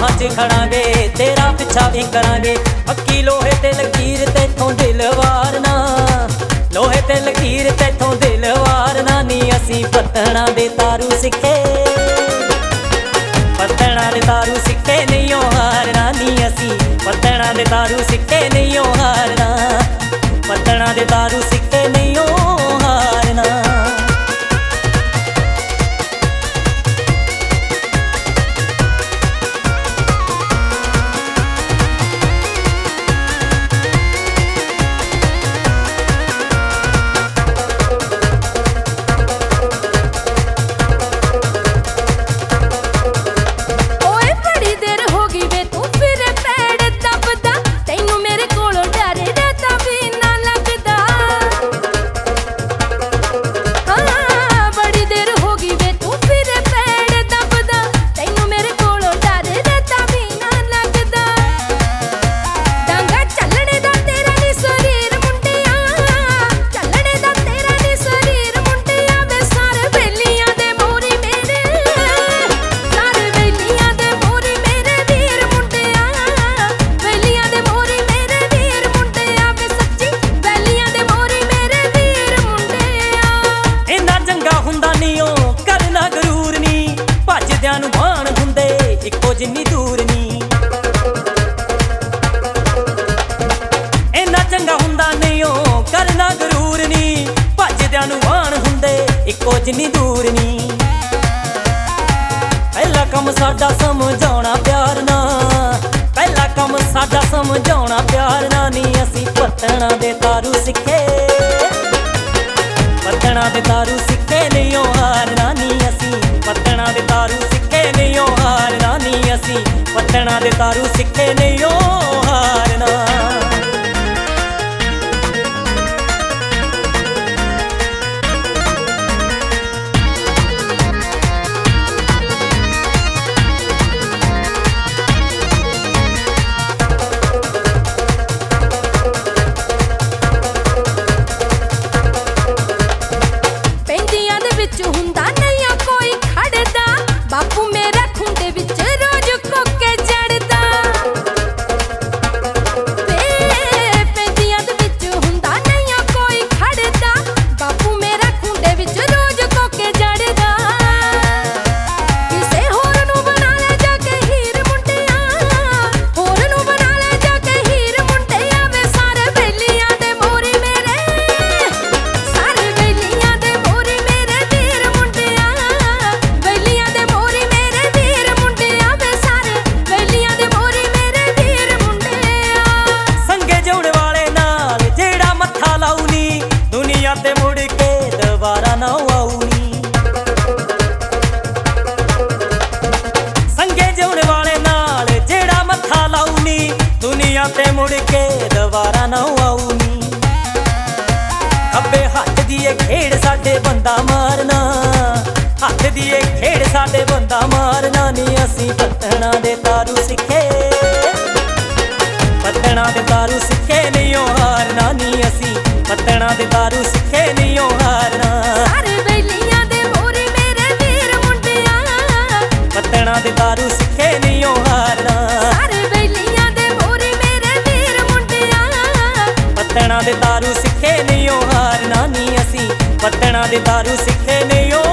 बाहां च खड़ांगे, तेरा पिछा भी करांगे। पक्की लोहे ते लकीर तैथों दिल वारना, लोहे ते लकीर तैथों दिल वारना नी। असीं पत्तणां दे तारू सिक्खे, पत्तणां दे तारू सिक्खे नहीं ओ हारना नी। असीं पत्तणां दे तारू सिक्खे नहीं ओ हारना, पत्तणां दे तारू सिक्खे नहीं ओ हारना। जिन्नी दूर नी इन्ना चंगा हुंदा नहीं ओ करना गरूर नी। भजदियां नूं वाण हुंदे इक्को जिन्नी दूर नी। पहला कम साडा समझाउणा प्यार ना, पहला कम साडा समझाउणा प्यार ना नी। असीं पत्तणां दे तारू सिक्खे, पत्तणां दे तारू सिक्खे नहीं ओ हारना नी। असीं पत्तणां दे तारू सिक्खे नहीं ओ हारना नी। असीं पत्तणां दे तारू सिक्खे नहीं ओ हारना। बापू मेरा खुंडे विच रोज कोके चढ़दा, पेंदियां दे विच हुंदा नहीं कोई खड़दा। बापू मेरा खुंडे विच रोज कोके चढ़दा। किसे होर नूं बना ले जाके हीर मुंडिया, होर नूं बना ले जाके हीर मुंडिया। वे सारे बेलियां दे मोरी मेरे, सारे बेलियां दे मोरी मेरे वीर मुंडिया। बेलियां दे मोरी मेरे वीर मुंडिया, वे सारे बेलियां दे मोरी मेरे वीर मुंडिया। संगे जाउण वाले नाल जेड़ा मत्था लाऊ नी, दुनिया ते मुड़ के दोबारा ना आऊ नी। संगे जाउण वाले नाल जेड़ा मत्था लाऊ नी, दुनिया ते मुड़ के दोबारा ना आऊ नी। खब्बे हत्थ दी खेड़ साडे बंदा मारना, हत्थ दी खेड़ साडे बंदा मारना नी। असीं पत्तणां दे तारू सिक्खे, पत्तणां दे तारू सिक्खे नहीं ओ हारना नी। असीं पत्तणां दे तारू सिक्खे नहीं ओ हारना। सारे बेलियां दे मोरी मेरे वीर मुंडिया, पत्तणां दे तारू सिक्खे नहीं ओ हारना। सारे बेलियां दे मोरी मेरे वीर मुंडिया। पत्तणां दे तारू सिक्खे नहीं ओ हारना नी। असीं पत्तणां दे तारू सिक्खे नहीं ओ